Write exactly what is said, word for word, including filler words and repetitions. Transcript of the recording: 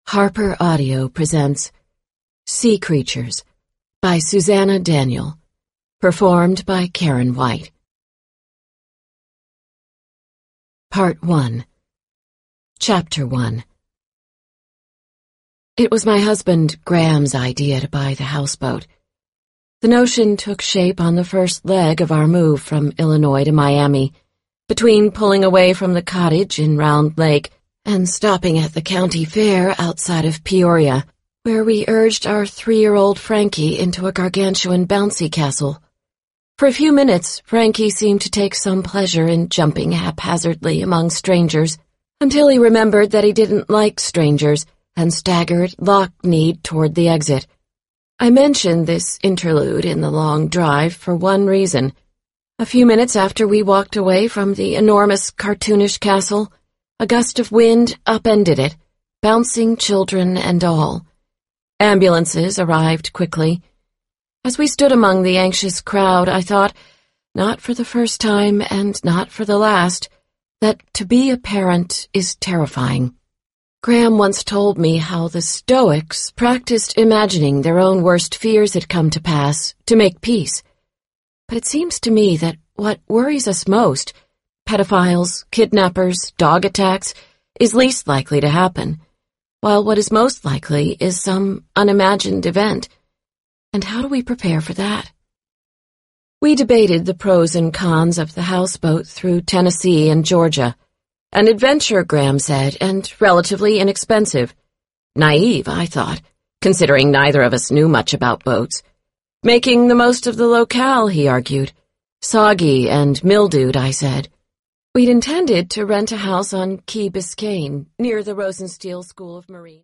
Harper Audio presents Sea Creatures by Susanna Daniel, performed by Karen White. Part one. Chapter one. It was my husband Graham's idea to buy the houseboat. The notion took shape on the first leg of our move from Illinois to Miami, between pulling away from the cottage in Round Lake and stopping at the county fair outside of Peoria, where we urged our three-year-old Frankie into a gargantuan bouncy castle. For a few minutes, Frankie seemed to take some pleasure in jumping haphazardly among strangers, until he remembered that he didn't like strangers and staggered lock-kneed toward the exit. I mentioned this interlude in the long drive for one reason. A few minutes after we walked away from the enormous cartoonish castle, a gust of wind upended it, bouncing children and all. Ambulances arrived quickly. As we stood among the anxious crowd, I thought, not for the first time and not for the last, that to be a parent is terrifying. Graham once told me how the Stoics practiced imagining their own worst fears had come to pass to make peace. But it seems to me that what worries us most, pedophiles, kidnappers, dog attacks, is least likely to happen, while what is most likely is some unimagined event. And how do we prepare for that? We debated the pros and cons of the houseboat through Tennessee and Georgia. An adventure, Graham said, and relatively inexpensive. Naive, I thought, considering neither of us knew much about boats. Making the most of the locale, he argued. Soggy and mildewed, I said. We'd intended to rent a house on Key Biscayne, near the Rosenstiel School of Marine.